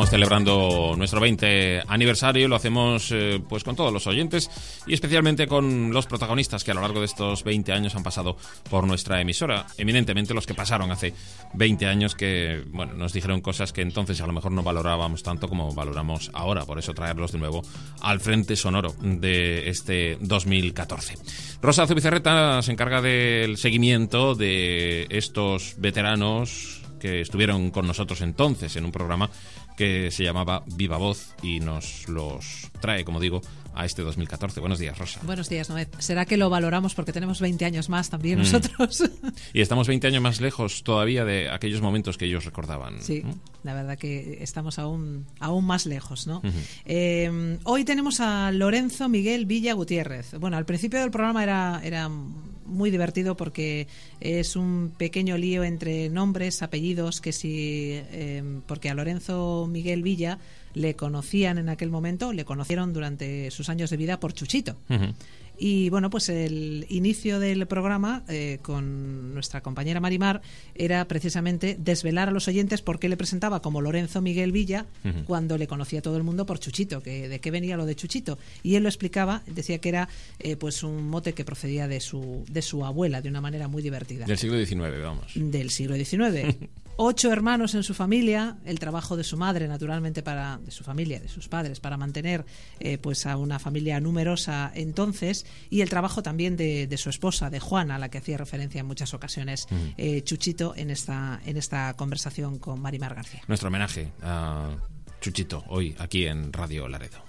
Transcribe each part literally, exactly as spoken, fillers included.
estamos celebrando nuestro veinte aniversario. Lo hacemos eh, pues con todos los oyentes y especialmente con los protagonistas que a lo largo de estos veinte años han pasado por nuestra emisora. Eminentemente los que pasaron hace veinte años, que bueno, nos dijeron cosas que entonces a lo mejor no valorábamos tanto como valoramos ahora. Por eso traerlos de nuevo al frente sonoro de este dos mil catorce. Rosa Zubizarreta se encarga del seguimiento de estos veteranos que estuvieron con nosotros entonces en un programa que se llamaba Viva Voz y nos los trae, como digo, a este dos mil catorce. Buenos días, Rosa. Buenos días, Noé. ¿Será que lo valoramos porque tenemos veinte años más también mm. nosotros? Y estamos veinte años más lejos todavía de aquellos momentos que ellos recordaban. Sí, ¿Mm? la verdad que estamos aún, aún más lejos, ¿no? Uh-huh. Eh, hoy tenemos a Lorenzo Miguel Villa Gutiérrez. Bueno, al principio del programa era... era muy divertido porque es un pequeño lío entre nombres, apellidos, que si eh, porque a Lorenzo Miguel Villa le conocían en aquel momento, le conocieron durante sus años de vida por Chuchito. Uh-huh. Y bueno, pues el inicio del programa eh, con nuestra compañera Marimar era precisamente desvelar a los oyentes por qué le presentaba como Lorenzo Miguel Villa uh-huh. cuando le conocía a todo el mundo por Chuchito, que de qué venía lo de Chuchito. Y él lo explicaba, decía que era eh, pues un mote que procedía de su, de su abuela, de una manera muy divertida. Del siglo diecinueve, vamos. Del siglo diecinueve. Ocho hermanos en su familia, el trabajo de su madre, naturalmente, para de su familia, de sus padres, para mantener eh, pues a una familia numerosa entonces, y el trabajo también de, de su esposa, de Juana, a la que hacía referencia en muchas ocasiones uh-huh. eh, Chuchito en esta, en esta conversación con Marimar García. Nuestro homenaje a Chuchito hoy aquí en Radio Laredo.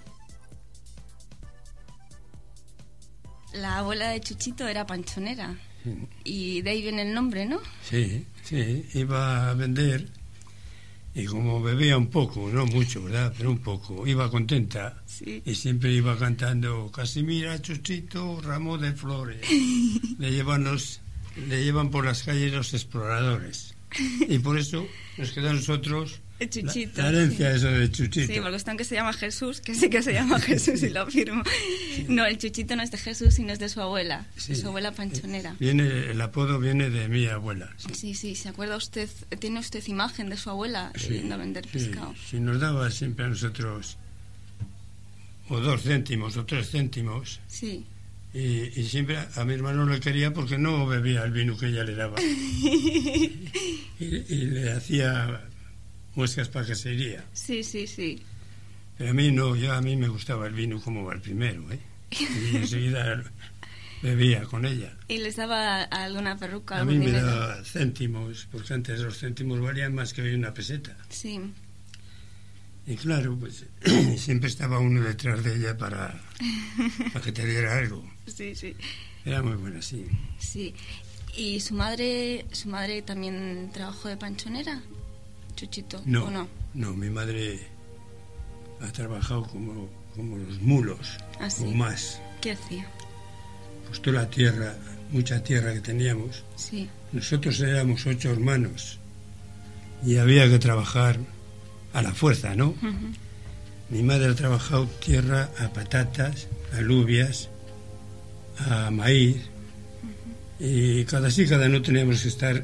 La abuela de Chuchito era panchonera. Y de ahí viene el nombre, ¿no? Sí, sí, iba a vender y como bebía un poco, no mucho, ¿verdad? Pero un poco, iba contenta sí. Y siempre iba cantando Casimira, Chuchito, ramo de flores. le, llevan los, le llevan por las calles los exploradores y por eso nos queda a nosotros el Chuchito, la, la herencia sí. eso de Chuchito. Sí, porque están que se llama Jesús, que sí que se llama Jesús y lo afirmo. Sí. No, el Chuchito no es de Jesús, sino es de su abuela, sí. de su abuela panchonera. Viene, el apodo viene de mi abuela. Sí, sí, sí, ¿se acuerda usted? ¿Tiene usted imagen de su abuela sí, yendo a vender sí, pescado? Sí, nos daba siempre a nosotros o dos céntimos o tres céntimos. Sí. Y, y siempre a mi hermano le quería porque no bebía el vino que ella le daba. y, y le hacía muescas para que se iría. Sí, sí, sí. Pero a mí no, yo a mí me gustaba el vino como el primero, ¿eh? Y enseguida bebía con ella. ¿Y les daba alguna perruca? A mí me daba céntimos, porque antes los céntimos valían más que hoy una peseta. Sí. Y claro, pues siempre estaba uno detrás de ella para, para que te diera algo. Sí, sí. Era muy buena, sí. Sí. ¿Y su madre, su madre también trabajó de panchonera? Chuchito, no, ¿o no? No, mi madre ha trabajado como, como los mulos, ¿Ah, sí? o más. ¿Qué hacía? Pues toda la tierra, mucha tierra que teníamos. Sí. Nosotros éramos ocho hermanos y había que trabajar a la fuerza, ¿no? Uh-huh. Mi madre ha trabajado tierra a patatas, a alubias, a maíz, uh-huh. Y cada sí, cada no teníamos que estar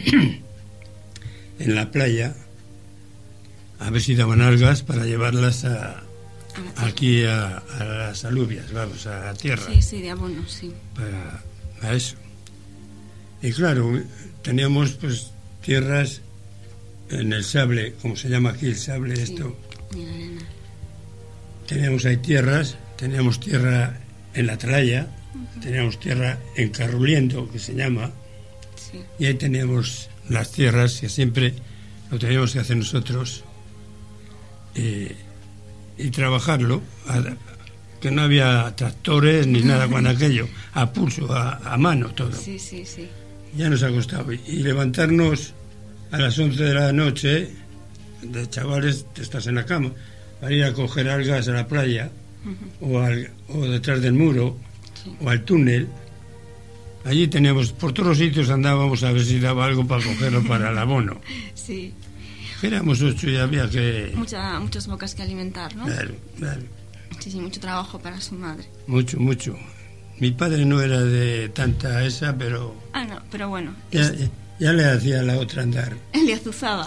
en la playa a ver si daban algas para llevarlas a, aquí a, a las alubias, vamos, a la tierra. Sí, sí, de abono, sí. Para, para eso. Y claro, teníamos pues tierras en el sable, como se llama aquí el sable, sí, esto. Y la arena. Teníamos ahí tierras, teníamos tierra en la Atalaya, uh-huh. Teníamos tierra en Carruliendo, que se llama, sí. Y ahí teníamos las tierras que siempre lo teníamos que hacer nosotros eh, y trabajarlo, a, que no había tractores ni nada con aquello, a pulso, a, a mano todo. Sí, sí, sí. Ya nos ha costado. Y, y levantarnos a las once de la noche, de chavales, te estás en la cama, para ir a coger algas a la playa, uh-huh. o, al, o detrás del muro, sí. O al túnel. Allí teníamos, por todos los sitios andábamos a ver si daba algo para cogerlo para el abono. Sí. Éramos ocho y había que... Mucha, muchas bocas que alimentar, ¿no? Claro, claro. Sí, sí, mucho trabajo para su madre. Mucho, mucho. Mi padre no era de tanta esa, pero... Ah, no, pero bueno. Ya, Es... ya le hacía a la otra andar. Le azuzaba.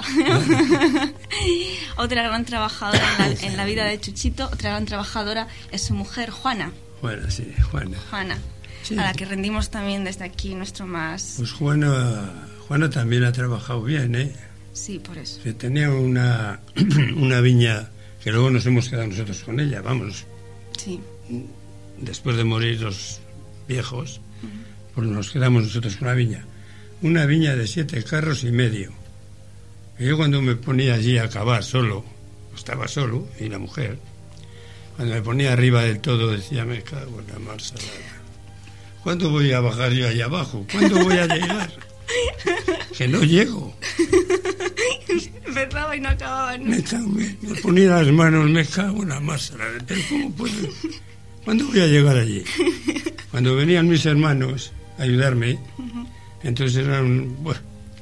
Otra gran trabajadora en la, en la vida de Chuchito, otra gran trabajadora es su mujer, Juana. Juana, sí, Juana. Juana, sí. A la que rendimos también desde aquí nuestro más... Pues Juana, Juana también ha trabajado bien, ¿eh? Sí, por eso. Que tenía una, una viña que luego nos hemos quedado nosotros con ella, vamos. Sí. Después de morir los viejos, uh-huh. pues nos quedamos nosotros con la viña. Una viña de siete carros y medio. Y yo cuando me ponía allí a cavar solo, estaba solo, y la mujer, cuando me ponía arriba del todo decía, me cago en la mar salada. ¿Cuándo voy a bajar yo allá abajo? ¿Cuándo voy a llegar? Que no llego. Empezaba y no acababa, ¿no? Me, cago, me, me ponía las manos, me cago en la mar salada. Pero ¿cómo puedo? ¿Cuándo voy a llegar allí? Cuando venían mis hermanos a ayudarme, uh-huh. entonces era un, bueno,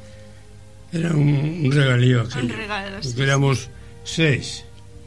era un, un regalío aquello. Un regalo, porque sí, éramos seis.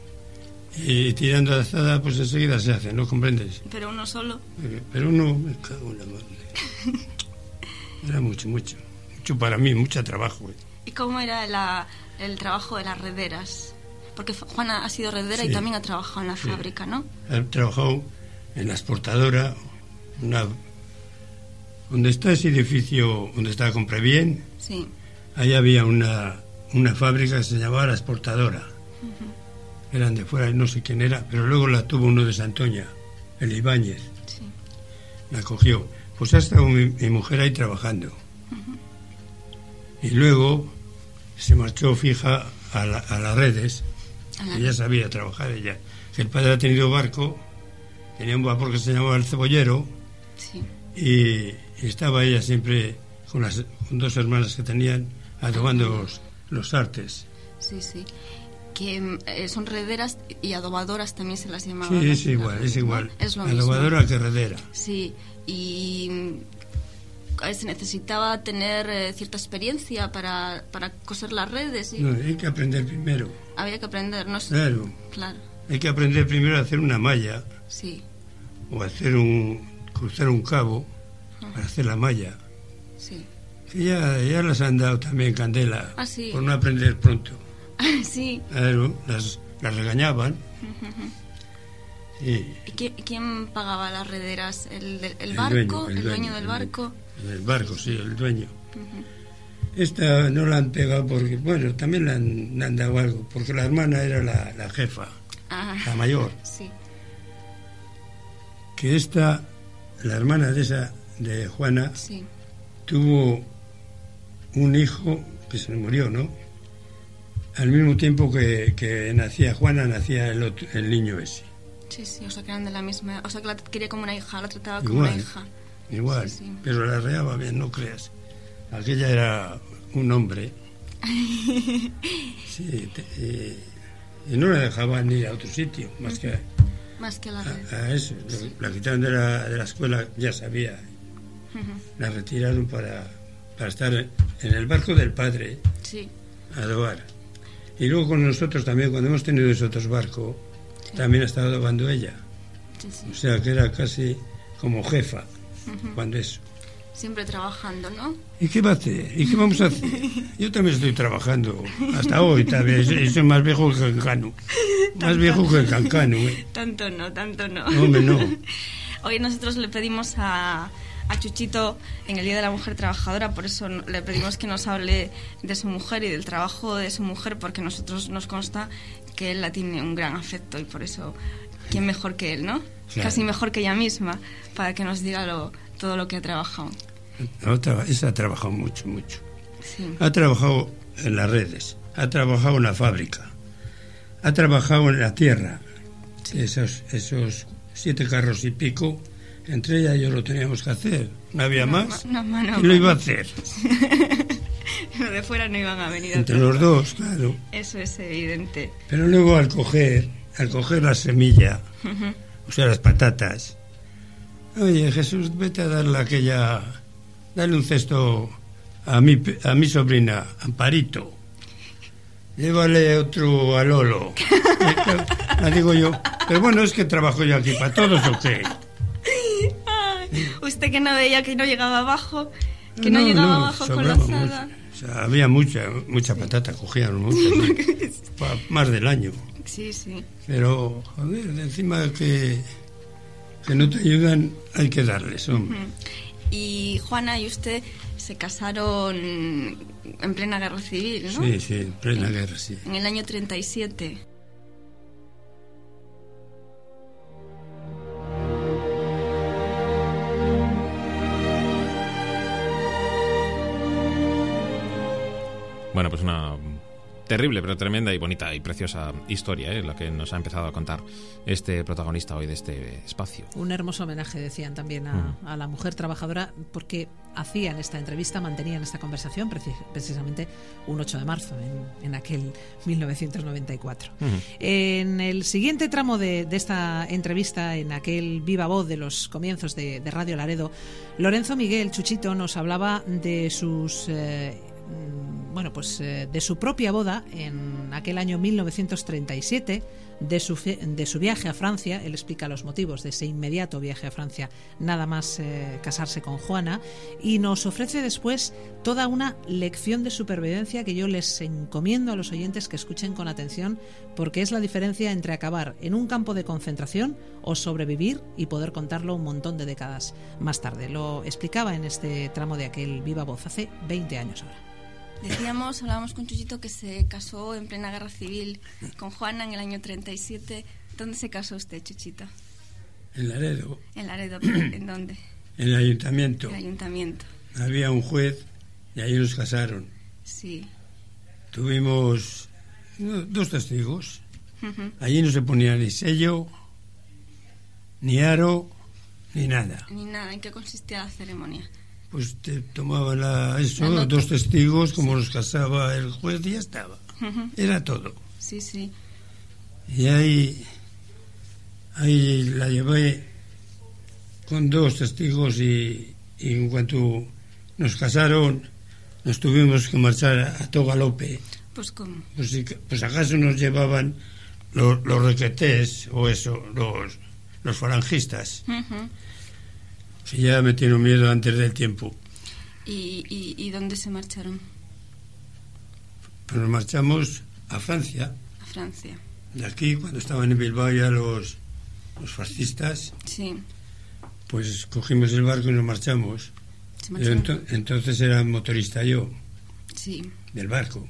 Y tirando a la azada, pues enseguida se hace, ¿no comprendes? Pero uno solo. Pero uno, me cago en la madre. Era mucho, mucho. Mucho para mí, mucho trabajo. ¿eh? ¿Y cómo era la, el trabajo de las rederas? Porque Juana ha sido redera sí. y también ha trabajado en la sí. fábrica, ¿no? Ha trabajado en la exportadora, una, donde está ese edificio, donde está Comprevien. Sí. Ahí había una, una fábrica que se llamaba La Exportadora. Uh-huh. Eran de fuera, no sé quién era, pero luego la tuvo uno de Santoña, el Ibáñez. Sí. La cogió. Pues ha estado mi, mi mujer ahí trabajando. Uh-huh. Y luego se marchó fija a, la, a las redes. Uh-huh. Ella sabía trabajar, ella. El padre ha tenido barco, tenía un vapor que se llamaba El Cebollero. Sí. Y, y estaba ella siempre con las con dos hermanas que tenían adobando uh-huh. los, los artes. Sí, sí. Que eh, son rederas y adobadoras también se las llamaba. Sí, es igual, es igual. ¿No? Es lo Adobadora mismo. Que redera. Sí, y eh, se necesitaba tener eh, cierta experiencia para, para coser las redes. ¿Sí? No, hay que aprender primero. Había que aprender, no sé. Claro. Claro. Hay que aprender primero a hacer una malla. Sí. O hacer un, cruzar un cabo uh-huh. para hacer la malla. Sí. Que ya, ya las han dado también candela. Ah, sí. Por no aprender pronto. Sí. Claro, las, las regañaban. Uh-huh. Sí. ¿Y quién, quién pagaba las rederas? ¿El, el, el el barco? Dueño, el, ¿El dueño, dueño del el, barco? El barco, sí, el dueño. Uh-huh. Esta no la han pegado porque, bueno, también le han, le han dado algo, porque la hermana era la, la jefa, ah, la mayor. Sí. Que esta, la hermana de esa, de Juana, sí. tuvo un hijo que se le murió, ¿no? Al mismo tiempo que, que nacía Juana, nacía el, otro, el niño ese. Sí, sí, o sea que eran de la misma... O sea que la quería como una hija, la trataba como Igual, una hija. Igual, sí, sí. Pero la reaba bien, no creas. Aquella era un hombre. Sí, te, y, y no la dejaban ir a otro sitio, más que... Más que a la red. A, a eso, sí. La quitaron de la, de la escuela, ya sabía. Uh-huh. La retiraron para, para estar en el barco del padre. Sí. A adobar. Y luego con nosotros también, cuando hemos tenido ese otro barco, sí. también ha estado adobando ella. Sí, sí. O sea que era casi como jefa, uh-huh. cuando eso. Siempre trabajando, ¿no? ¿Y qué va a hacer? ¿Y qué vamos a hacer? Yo también estoy trabajando, hasta hoy también, y soy más viejo que el cancano. Más viejo que el cancano, ¿eh? Tanto no, tanto no. No, hombre, no. Hoy nosotros le pedimos a, a Chuchito, en el Día de la Mujer Trabajadora, por eso le pedimos que nos hable de su mujer y del trabajo de su mujer, porque a nosotros nos consta que él la tiene un gran afecto y por eso, ¿quién mejor que él, no? Claro. Casi mejor que ella misma, para que nos diga lo, todo lo que ha trabajado. Otra, esa ha trabajado mucho, mucho. Sí. Ha trabajado en las redes, ha trabajado en la fábrica, ha trabajado en la tierra. Sí. Esos, esos siete carros y pico, entre ella y yo lo teníamos que hacer. No había no, más no, no, no, y lo iba a hacer. Lo de fuera no iban a venir. Entre los dos, claro. Eso es evidente. Pero luego al coger, al coger la semilla, uh-huh. o sea, las patatas, oye, Jesús, vete a darle aquella, dale un cesto a mi, a mi sobrina, Amparito. Llévale otro a Lolo. La digo yo, pero bueno, es que trabajo yo aquí para todos, ¿o qué? Ay, usted que no veía que no llegaba abajo, Que no, no llegaba no, abajo con la azada. Mucho. O sea, había mucha, mucha patata, cogían mucha, más del año. Sí, sí. Pero, joder, de encima que, que no te ayudan, hay que darles, hombre. Uh-huh. Y Juana y usted se casaron en plena guerra civil, ¿no? Sí, sí, en plena guerra, sí. En el año treinta y siete. Bueno, pues una terrible, pero tremenda y bonita y preciosa historia, ¿eh? La que nos ha empezado a contar este protagonista hoy de este espacio. Un hermoso homenaje, decían también, a, uh-huh. a la mujer trabajadora, porque hacían esta entrevista, mantenían esta conversación precisamente un ocho de marzo, en, en aquel mil novecientos noventa y cuatro. Uh-huh. En el siguiente tramo de, de esta entrevista, en aquel viva voz de los comienzos de, de Radio Laredo, Lorenzo Miguel Chuchito nos hablaba de sus... Eh, bueno, pues eh, de su propia boda en aquel año mil novecientos treinta y siete, de su, de su viaje a Francia. Él explica los motivos de ese inmediato viaje a Francia, nada más eh, casarse con Juana, y nos ofrece después toda una lección de supervivencia que yo les encomiendo a los oyentes que escuchen con atención, porque es la diferencia entre acabar en un campo de concentración o sobrevivir y poder contarlo un montón de décadas más tarde. Lo explicaba en este tramo de aquel viva voz hace veinte años ahora. Decíamos, hablábamos con Chuchito que se casó en plena guerra civil con Juana en el año treinta y siete. ¿Dónde se casó usted, Chuchito? En Laredo. En Laredo, ¿en dónde? En el ayuntamiento. En el ayuntamiento. Había un juez y ahí nos casaron. Sí. Tuvimos no, dos testigos. Uh-huh. Allí no se ponía ni sello, ni aro, ni nada. Ni nada. ¿En qué consistía la ceremonia? Pues te tomaban la, eso, la dos testigos, como sí. Los casaba el juez, y ya estaba. Uh-huh. Era todo. Sí, sí. Y ahí, ahí la llevé con dos testigos y, y en cuanto nos casaron, nos tuvimos que marchar a todo galope. Pues ¿cómo? Pues, si, pues acaso nos llevaban los, los requetés o eso, los, los falangistas. Uh-huh. Si ya me tiene miedo antes del tiempo. ¿Y, y, y dónde se marcharon? Pues nos marchamos a Francia. A Francia. De aquí, cuando estaban en Bilbao ya los, los fascistas, sí. Pues cogimos el barco y nos marchamos. ¿Se marcharon? Ento, entonces era motorista yo, sí. Del barco.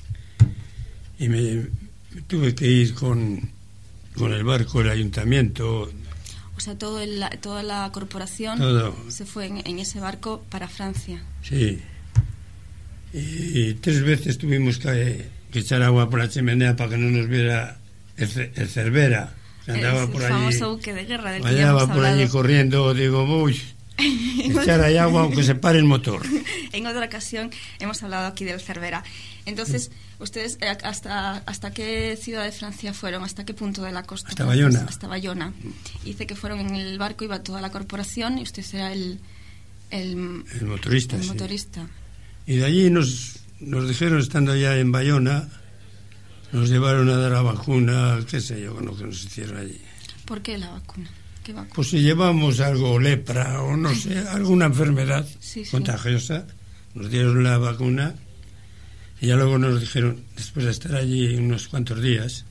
Y me, me tuve que ir con, con el barco, el ayuntamiento... O sea, todo el, toda la corporación todo. Se fue en, en ese barco para Francia. Sí. Y, y tres veces tuvimos que, que echar agua por la chimenea para que no nos viera el, el Cervera. Que andaba el por famoso allí. buque de guerra del que andaba ya hemos por hablado. allí corriendo. Digo, voy. Echar ahí agua aunque se pare el motor. En otra ocasión hemos hablado aquí del Cervera. Entonces, ¿ustedes hasta hasta qué ciudad de Francia fueron? ¿Hasta qué punto de la costa? Hasta Bayona. Hasta Bayona. Dice que fueron en el barco, iba toda la corporación y usted era el... El, el motorista, el sí. motorista. Y de allí nos, nos dijeron, estando ya en Bayona, nos llevaron a dar la vacuna, qué sé yo, lo que nos hicieron allí. ¿Por qué la vacuna? ¿Qué vacuna? Pues si llevamos algo, lepra o no sé, alguna enfermedad sí, sí. contagiosa, nos dieron la vacuna y ya luego nos dijeron, después de estar allí unos cuantos días,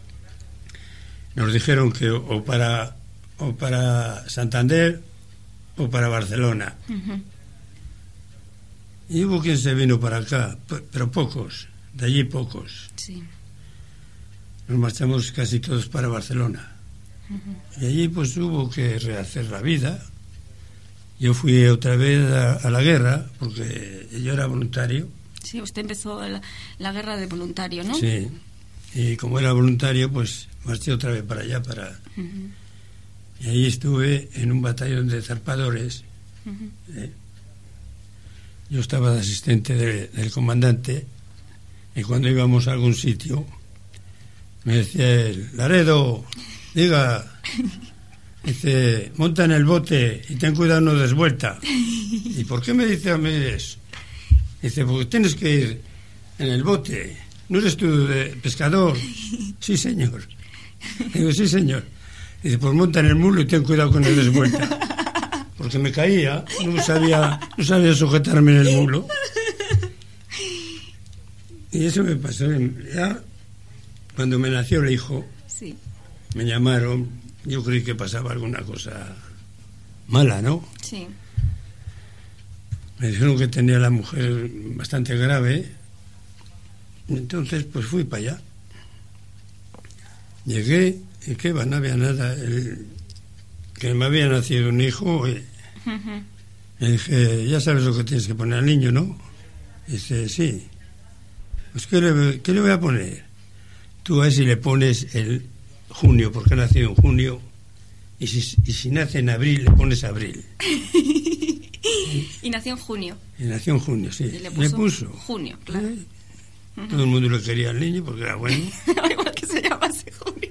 nos dijeron que o para, o para Santander o para Barcelona. Uh-huh. Y hubo quien se vino para acá, pero pocos, de allí pocos. Sí. Nos marchamos casi todos para Barcelona. Uh-huh. Y allí pues hubo que rehacer la vida. Yo fui otra vez a, a la guerra, porque yo era voluntario. Sí, usted empezó la, la guerra de voluntario, ¿no? Sí, y como era voluntario, pues marché otra vez para allá, para... Uh-huh. Y ahí estuve en un batallón de zarpadores. Uh-huh. ¿eh? Yo estaba de asistente de, del comandante, y cuando íbamos a algún sitio, me decía él, Laredo, diga, dice, monta en el bote y ten cuidado, no des vuelta. ¿Y por qué me dice a mí eso? Dice, porque tienes que ir en el bote. ¿No eres tú de pescador? Sí, señor. Digo, sí, señor. Dice, pues monta en el mulo y ten cuidado con el desvuelta. porque me caía, no sabía, no sabía sujetarme en el mulo. Y eso me pasó. Ya cuando me nació el hijo, sí. me llamaron, yo creí que pasaba alguna cosa mala, ¿no? Sí. Me dijeron que tenía la mujer bastante grave. Entonces, pues fui para allá. Llegué y que va, no había nada. El, que me había nacido un hijo. Y, uh-huh. Le dije, ya sabes lo que tienes que poner al niño, ¿no? Y dice, sí. Pues, ¿qué le, ¿qué le voy a poner? Tú a ver si le pones el junio, porque ha nacido en junio. Y si, y si nace en abril, le pones abril. Y nació en junio. Y nació en junio, sí. Y le puso, le puso. junio, claro. ¿Eh? Uh-huh. Todo el mundo le quería al niño porque era bueno. Igual que se llamase junio.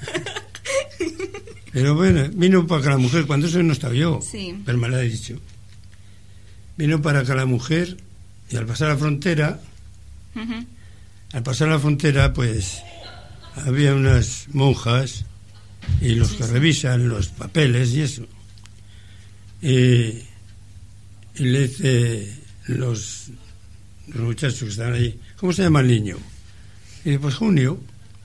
Pero bueno, vino para acá la mujer, cuando eso no estaba yo, sí. Pero me lo ha dicho. Vino para acá la mujer y al pasar la frontera, uh-huh. al pasar la frontera, pues había unas monjas y los sí, que sí. revisan los papeles y eso. Y, y le dice los, los muchachos que estaban ahí, ¿cómo se llama el niño? Y dice, pues Junio.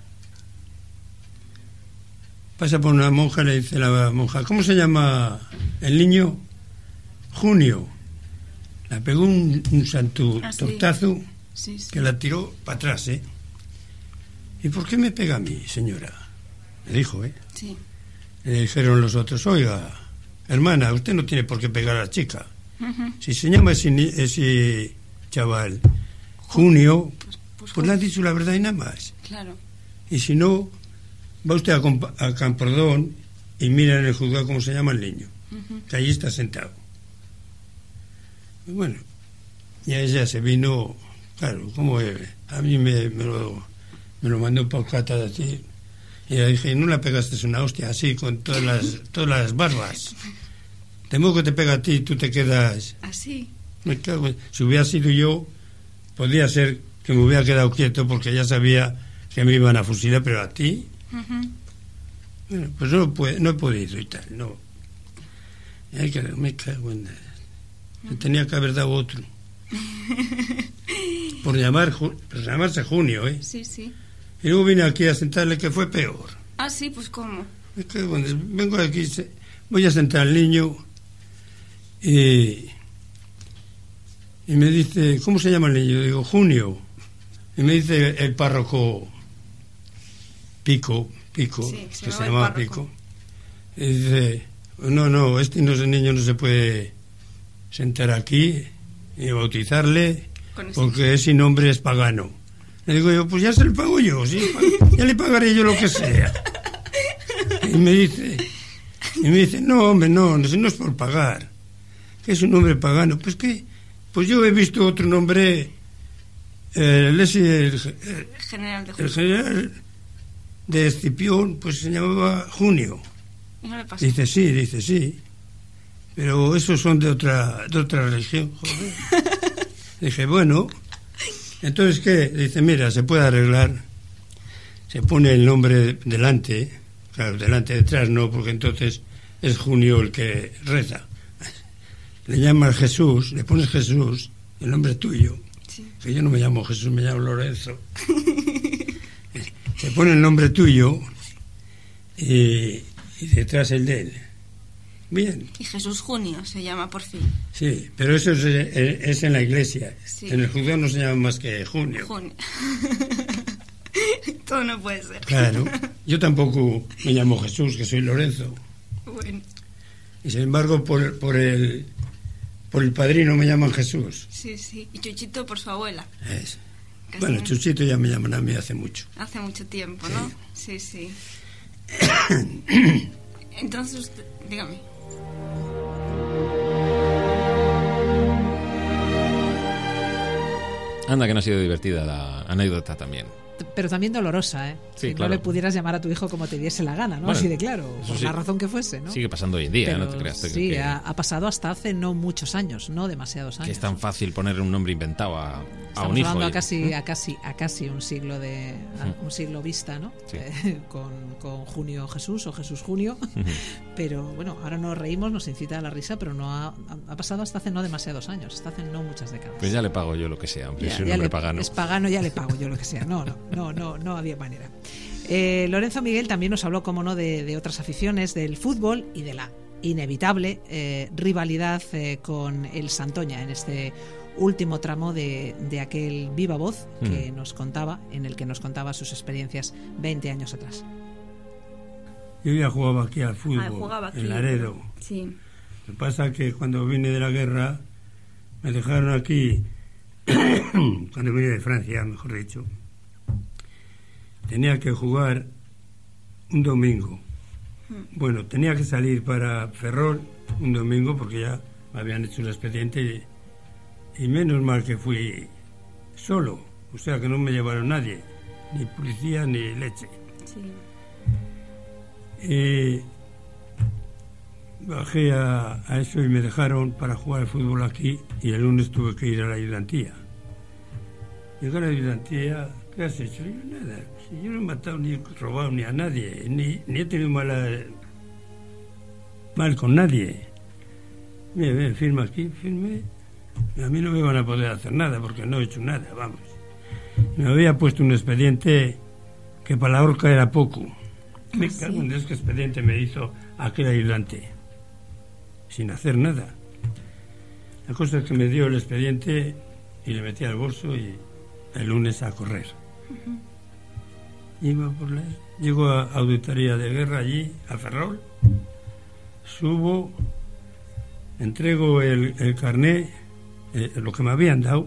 Pasa por una monja, le dice la monja, ¿cómo se llama el niño? Junio. La pegó un, un santo ¿Ah, tortazo sí? Sí, sí. que la tiró para atrás, ¿eh? ¿Y por qué me pega a mí, señora? Le dijo, ¿eh? Sí. Le dijeron los otros, oiga, hermana, usted no tiene por qué pegar a la chica. Uh-huh. Si se llama ese, ese chaval Junio, pues, pues, pues le ha dicho la verdad y nada más. Claro. Y si no, va usted a, a Camprodón y mira en el juzgado cómo se llama el niño, uh-huh. que allí está sentado. Y bueno, y a ella se vino, claro, como a mí me, me, lo, me lo mandó por cata de ti. Y le dije, ¿no la pegaste una hostia así con todas las, todas las barbas? Temo que te pega a ti y tú te quedas... ¿Así? Me cago. Si hubiera sido yo, podría ser que me hubiera quedado quieto porque ya sabía que me iban a fusilar, pero a ti... Uh-huh. Bueno, pues no, puede, no he podido y tal, no. Y hay que, me cago en... Me tenía que haber dado otro. Por llamar, por llamarse Junio, ¿eh? Sí, sí. Y luego vine aquí a sentarle, que fue peor. Ah, sí, pues ¿cómo? Es que bueno, vengo aquí, voy a sentar al niño y, y me dice, ¿cómo se llama el niño? Digo, Junio. Y me dice el párroco Pico, Pico, sí, se que llama se llamaba Pico. Y dice, no, no, este no, niño no se puede sentar aquí y bautizarle porque ese nombre es pagano. Le digo yo, pues ya se lo pago yo, ¿sí? Ya le pagaré yo lo que sea. Y me dice, y me dice, no, hombre, no, no es por pagar, que es un nombre pagano. Pues que, pues yo he visto otro nombre, eh, el, ese, el, el, general de el general de Escipión, pues se llamaba Junio. ¿Y no le pasó? Dice, sí, dice, sí, pero esos son de otra, de otra religión, joder. Dije, bueno... Entonces, ¿qué? Dice, mira, se puede arreglar. Se pone el nombre delante. Claro, delante, detrás no, porque entonces es Junio el que reza. Le llamas Jesús, le pones Jesús, el nombre tuyo. Sí. Que yo no me llamo Jesús, me llamo Lorenzo. Se pone el nombre tuyo y, y detrás el de él. Bien. Y Jesús Junio se llama por fin. Sí, pero eso es, es en la iglesia. Sí. En el juzgado no se llama más que Junio. Junio. Todo no puede ser. Claro. Yo tampoco me llamo Jesús, que soy Lorenzo. Bueno. Y sin embargo, por, por el por el padrino me llaman Jesús. Sí, sí. Y Chuchito por su abuela. Es. Bueno, Chuchito ya me llaman a mí hace mucho. Hace mucho tiempo, ¿no? Sí, sí. sí. Entonces, usted, dígame. Anda, que no ha sido divertida la anécdota también. Pero también dolorosa, ¿eh? Sí, si claro. no le pudieras llamar a tu hijo como te diese la gana, ¿no? Bueno, Así de claro, por sí, la razón que fuese, ¿no? Sigue pasando hoy en día, Pero no te creas. sí, que, ha, ha pasado hasta hace no muchos años, no demasiados años. Que es tan fácil poner un nombre inventado a, a Estamos un hijo. hablando y- a casi, a casi, a casi un siglo de, a Ujú. un siglo vista, ¿no? Sí. Eh, con, con Junio Jesús o Jesús Junio. Pero bueno, ahora nos reímos, nos incita a la risa, pero no ha, ha pasado hasta hace no demasiados años, hasta hace no muchas décadas. Pues ya le pago yo lo que sea, hombre, Ya- es un ya hombre le- pagano. Es pagano, ya le pago yo lo que sea. No, no, no, no, no había manera. Eh, Lorenzo Miguel también nos habló, como no, de, de otras aficiones, del fútbol y de la inevitable eh, rivalidad eh, con el Santoña en este último tramo de, de aquel viva voz que Mm. nos contaba, en el que nos contaba sus experiencias veinte años atrás. Yo ya jugaba aquí al fútbol, Ah, jugaba aquí. en Laredo. Sí. Lo que pasa es que cuando vine de la guerra, me dejaron aquí, cuando vine de Francia, mejor dicho, tenía que jugar un domingo. Bueno, tenía que salir para Ferrol un domingo porque ya me habían hecho el expediente y, y menos mal que fui solo, o sea que no me llevaron nadie, ni policía ni leche. Sí. Y bajé a, a eso y me dejaron para jugar al fútbol aquí y el lunes tuve que ir a la ayudantía. Llegué a la ayudantía, ¿qué has hecho? Yo nada, si yo no he matado ni he robado ni a nadie, ni, ni he tenido mala, mal con nadie. Mira, ven, firma aquí, firme. A mí no me van a poder hacer nada porque no he hecho nada, vamos. Me había puesto un expediente que para la horca era poco. Me ¿Ah, sí? cago en Dios, que expediente me hizo aquel ayudante, sin hacer nada. La cosa es que me dio el expediente y le metí al bolso y el lunes a correr. Iba por la... Llego a auditoría de guerra allí, a Ferrol, subo, entrego el, el carné, eh, lo que me habían dado,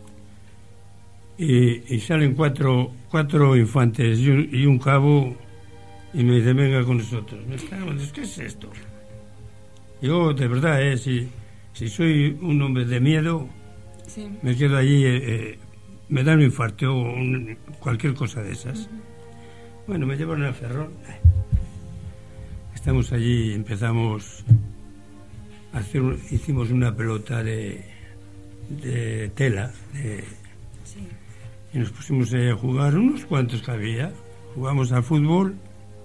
y, y salen cuatro, cuatro infantes y un, y un cabo y me dice, venga con nosotros. Me cago en Dios, ¿qué es esto? Yo, de verdad, eh, si, si soy un hombre de miedo, Sí. me quedo allí, eh, eh, me da un infarto o un- cualquier cosa de esas. Bueno, me llevaron a Ferrol. Estamos allí, empezamos a hacer, un- hicimos una pelota de, de tela de, Sí. y nos pusimos ahí a jugar, unos cuantos que había. Jugamos al fútbol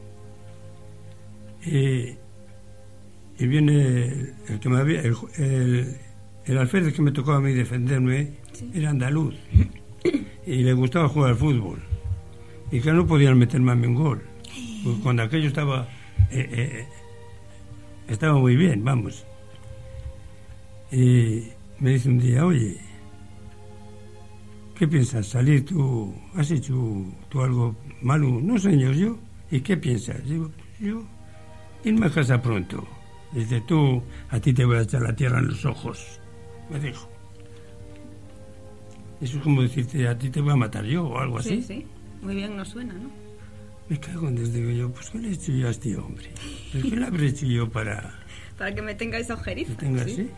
y, y viene el, el que me había, el, el, el alférez que me tocaba a mí defenderme, Sí. era andaluz y le gustaba jugar al fútbol y que no podían meterme a mí un gol, porque cuando aquello estaba eh, eh, estaba muy bien, vamos. Y me dice un día, oye, ¿qué piensas? ¿Salir tú? ¿Has hecho tú algo malo? No, señor, yo. ¿Y qué piensas? Digo, yo, irme a casa pronto. Dice, tú, a ti te voy a echar la tierra en los ojos, me dijo. Eso es como decirte, a ti te voy a matar yo o algo así. Sí, sí. Muy bien nos suena, ¿no? Me cago en Dios, digo yo, pues ¿qué le he hecho yo a este hombre? ¿Pero qué le habré hecho yo para Para que me tengáis ojeriza. que tenga ¿sí? así?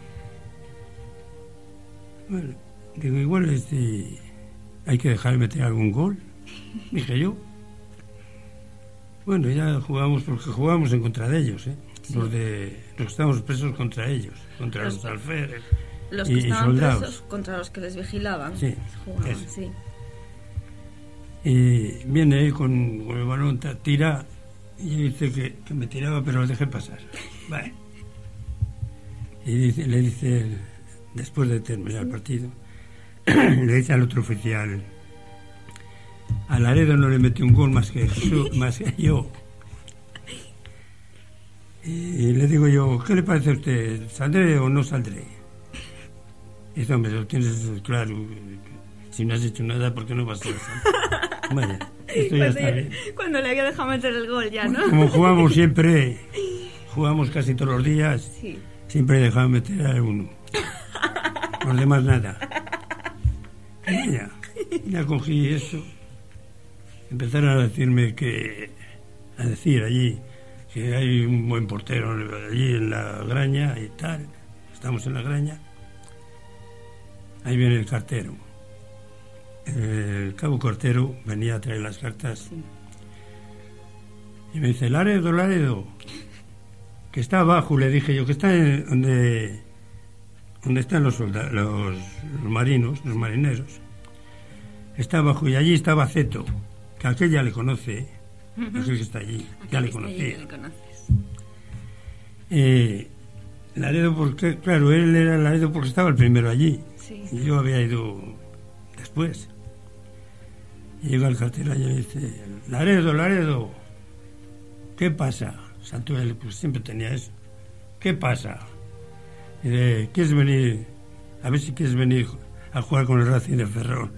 Bueno, digo, igual este, hay que dejar de meter algún gol, dije yo. Bueno, ya jugamos porque jugamos en contra de ellos, ¿eh? Sí. Los, de, los que estábamos presos contra ellos, contra los, Los- alférez Los y, que y estaban soldados. presos contra los que les vigilaban. Sí, Jugaban, eso. sí. Y viene él con, con el balón, ta- tira, y yo dice que, que me tiraba, pero lo dejé pasar. Vale. Y dice, le dice, él, después de terminar el partido, le dice al otro oficial, a Laredo no le metió un gol más que, Jesús, más que yo. Y le digo yo, ¿qué le parece a usted? ¿Saldré o no saldré? Y dice, hombre, lo tienes claro. Si no has hecho nada, ¿por qué no vas a salir? Vaya, esto ya Cuando, está bien. cuando le había dejado meter el gol ya, ¿no? Como jugamos siempre, jugamos casi todos los días, Sí. siempre dejaba meter a uno. Los demás nada. Y ya, ya cogí eso. Empezaron a decirme que, a decir allí, que hay un buen portero allí en la Graña y tal. Estamos en la Graña. Ahí viene el cartero. el cabo Cortero venía a traer las cartas. Sí. Y me dice, Laredo, Laredo, que está abajo, le dije yo, que está en donde, donde están los, soldados, los, los marinos, los marineros. Está abajo, y allí estaba Ceto, que aquel ya le conoce, uh-huh. aquel que está allí, aquel ya le conocía. Ya le conoces. Eh, Laredo, porque, claro, él era Laredo porque estaba el primero allí, sí. y yo había ido después. Y llega el cartero y me dice, Laredo, Laredo, ¿qué pasa? Santo él, pues siempre tenía eso. ¿Qué pasa? Y dice, ¿quieres venir? A ver si quieres venir a jugar con el Racing de Ferrol.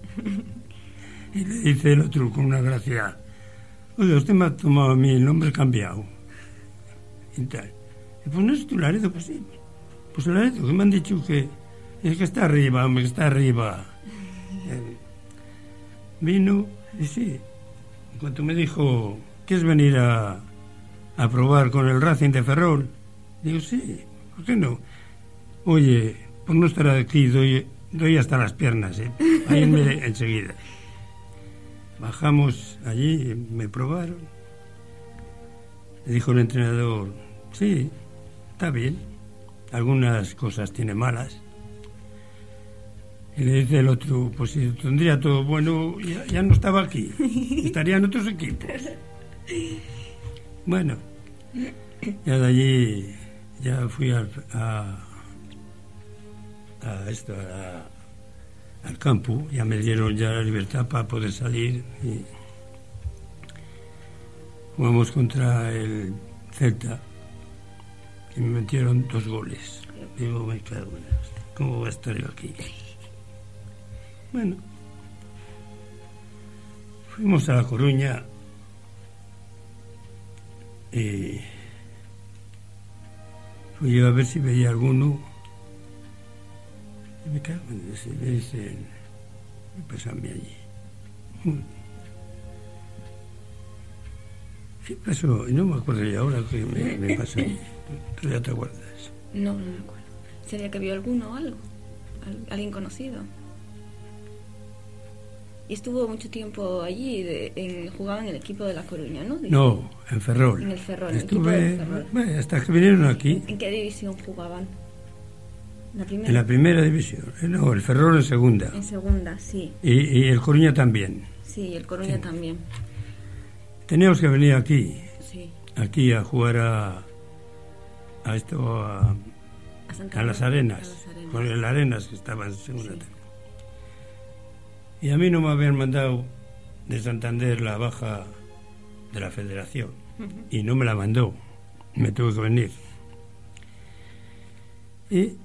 Y le dice el otro con una gracia, oye, usted me ha tomado a mí el nombre cambiado. Y tal. Y pues no es tu Laredo, pues sí. Pues Laredo, que me han dicho que es que está arriba, hombre, que está arriba. Eh, vino y sí. En cuanto me dijo, ¿quieres venir a, a probar con el Racing de Ferrol? Digo, sí, ¿por qué no? Oye, por no estar aquí, doy, doy hasta las piernas, ¿eh? Ahí me, enseguida. Bajamos allí, me probaron. Le dijo el entrenador, sí, está bien. Algunas cosas tiene malas. Y le dice el otro, pues si tendría todo bueno, ya, ya no estaba aquí. Estaría en otros equipos. Bueno, ya de allí ya fui al, a, a esto, a, al campo, ya me dieron ya la libertad para poder salir y jugamos contra el Celta y me metieron dos goles. Digo, me cago en esto, ¿cómo voy a estar yo aquí? Bueno, fuimos a La Coruña y fui yo a ver si veía alguno y me cago en ese, me dicen, pásame allí. ¿Qué pasó? Y no me acuerdo ya ahora que me, me pasó allí. ¿Tú ya te acuerdas? No, no me acuerdo. ¿Sería que vio alguno o algo? ¿Alguien conocido? Y estuvo mucho tiempo allí, de, en, jugaba en el equipo de La Coruña, ¿no? Dice. No, en Ferrol. En el Ferrol, Estuve, el equipo del Ferrol. Bueno, hasta que vinieron aquí. ¿En qué división jugaban? ¿La primera? En la primera división. No, el Ferrol en segunda. En segunda, sí. Y, y el Coruña también. Sí, el Coruña sí. también. Teníamos que venir aquí. Sí. Aquí a jugar a, a esto, a, a, Santa a las Arenas. A las Arenas. Con el Arenas que estaba en segunda. Sí. Y a mí no me habían mandado de Santander la baja de la federación. Uh-huh. Y no me la mandó. Me tuve que venir. Y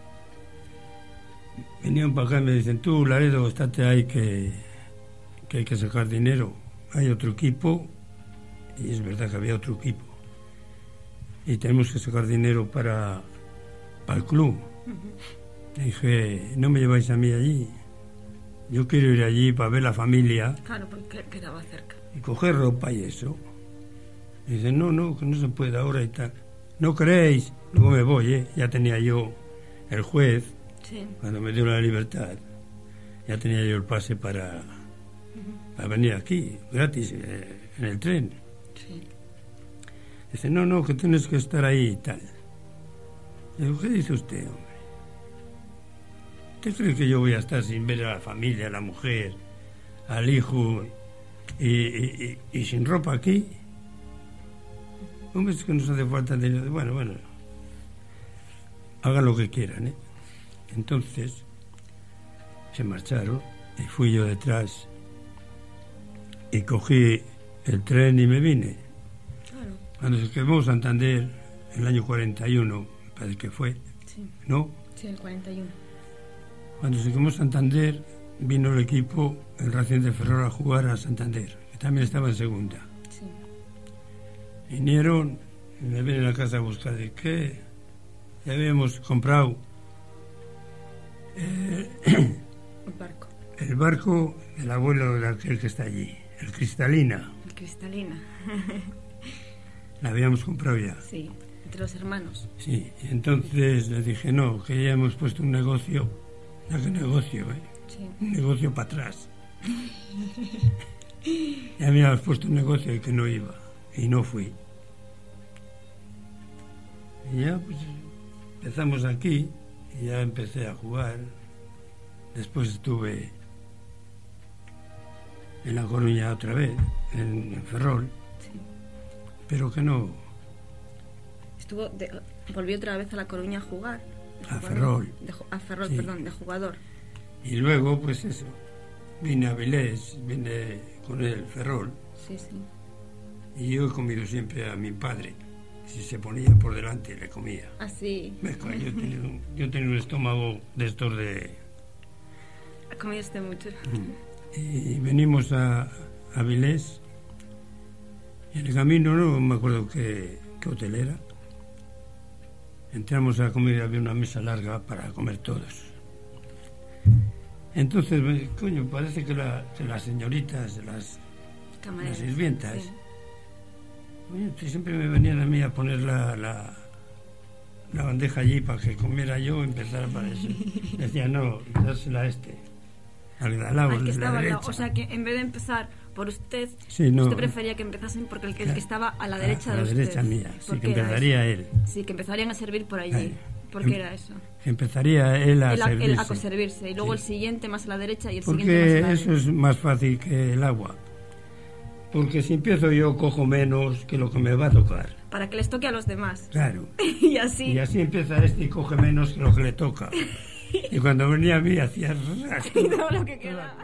venían para acá y me dicen, tú, Laredo, estate ahí que, que hay que sacar dinero. Hay otro equipo, y es verdad que había otro equipo. Y tenemos que sacar dinero para, para el club. Uh-huh. Dije, no me lleváis a mí allí. Yo quiero ir allí para ver la familia. Claro, porque quedaba cerca. Y coger ropa y eso. Y dicen, no, no, que no se puede ahora y tal. ¿No creéis? Luego me voy, ¿eh? Ya tenía yo el juez, sí. Cuando me dio la libertad, ya tenía yo el pase para, uh-huh. para venir aquí, gratis, eh, en el tren. Sí. Dice, no, no, que tienes que estar ahí y tal. Y digo, ¿qué dice usted, hombre? ¿Usted cree que yo voy a estar sin ver a la familia, a la mujer, al hijo y, y, y, y sin ropa aquí? Hombre, es que nos hace falta dinero. Bueno, bueno, hagan lo que quieran, ¿eh? Entonces se marcharon y fui yo detrás y cogí el tren y me vine. Claro. Cuando se quemó Santander, el año cuarenta y uno, me parece que fue, sí. ¿no? Sí, el cuarenta y uno. Cuando se quemó Santander, vino el equipo, el Racing de Ferrol, a jugar a Santander, que también estaba en segunda. Sí. Vinieron, me vienen a casa a buscar de qué. Ya habíamos comprado eh, el barco. El barco del abuelo de aquel que está allí, el Cristalina. El Cristalina. La habíamos comprado ya. Sí, entre los hermanos. Sí, y entonces le dije, no, que ya hemos puesto un negocio. ¿Ya qué negocio, eh? Sí. Un negocio para atrás. Ya me habías puesto un negocio y que no iba. Y no fui. Y ya pues empezamos aquí y ya empecé a jugar. Después estuve en La Coruña otra vez, en, en Ferrol, Sí. pero que no, Estuvo de- volvió otra vez a La Coruña a jugar. de A jugador. Ferrol. De ju- a Ferrol, Sí. perdón, de jugador. y luego pues eso, vine a Vilés, vine con el Ferrol, Sí, sí. y yo he comido siempre a mi padre. Si se ponía por delante le comía. Así. Me cago, Yo tenía un, yo tenía un estómago de estos de... Ha comido usted mucho. Y venimos a, a Vilés, y en el camino no me acuerdo qué, qué hotel era. Entramos a comer y había una mesa larga para comer todos. Entonces, me- coño, parece que, la, que las señoritas, las, Camareras. las sirvientas, Sí. coño, que siempre me venían a mí a poner la, la, la bandeja allí para que comiera yo y empezara para eso. Decía, no, dársela a este, al de al lado, Al al que de la estaba al lado. derecha. O sea que en vez de empezar por usted, Sí, no. usted prefería que empezasen porque el que, el que estaba a la derecha a de la usted. derecha mía, sí, ¿Por que qué era empezaría eso? él. Sí, que empezarían a servir por allí. Ahí. ¿Por Em- qué era eso? Empezaría él a El a, el servirse. a servirse. Y luego Sí. el siguiente más a la derecha y el siguiente Porque más a la eso derecha. es más fácil que el agua. Porque si empiezo yo cojo menos que lo que me va a tocar. Para que les toque a los demás. Claro. Y así. Y así empieza este y coge menos que lo que le toca. Y cuando venía a mí hacía... Todo lo que queda.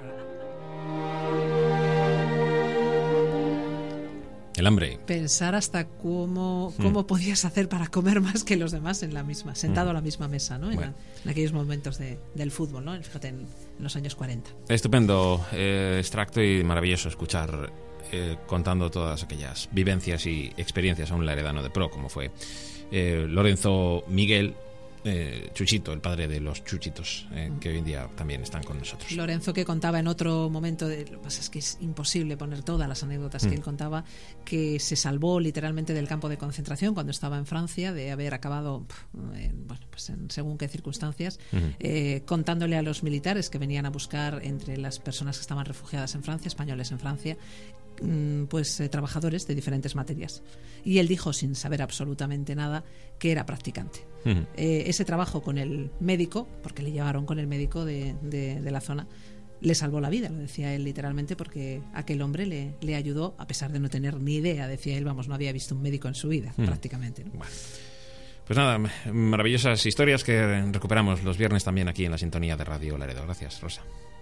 El hambre. Pensar hasta cómo, cómo podías hacer para comer más que los demás en la misma, sentado a la misma mesa, ¿no? En, Bueno. la- en aquellos momentos de- del fútbol, ¿no? Fíjate, en, en los años cuarenta. Estupendo eh, extracto y maravilloso escuchar eh, contando todas aquellas vivencias y experiencias a un laredano de pro, como fue eh, Lorenzo Miguel eh, Chuchito, el padre de los Chuchitos, eh, que hoy en día también están con nosotros. Lorenzo, que contaba en otro momento, de, lo que pasa es que es imposible poner todas las anécdotas Mm. que él contaba, que se salvó literalmente del campo de concentración cuando estaba en Francia, de haber acabado pf, en, bueno, pues en según qué circunstancias, Ujú. eh, contándole a los militares que venían a buscar entre las personas que estaban refugiadas en Francia, españoles en Francia, mm, pues eh, trabajadores de diferentes materias. Y él dijo, sin saber absolutamente nada, que era practicante. Ujú. Eh, ese trabajo con el médico, porque le llevaron con el médico de, de, de la zona, le salvó la vida, lo decía él literalmente, porque aquel hombre le, le ayudó, a pesar de no tener ni idea, decía él, vamos, no había visto un médico en su vida, Mm. prácticamente, ¿no? Bueno. Pues nada, maravillosas historias que recuperamos los viernes también aquí en la sintonía de Radio Laredo. Gracias, Rosa.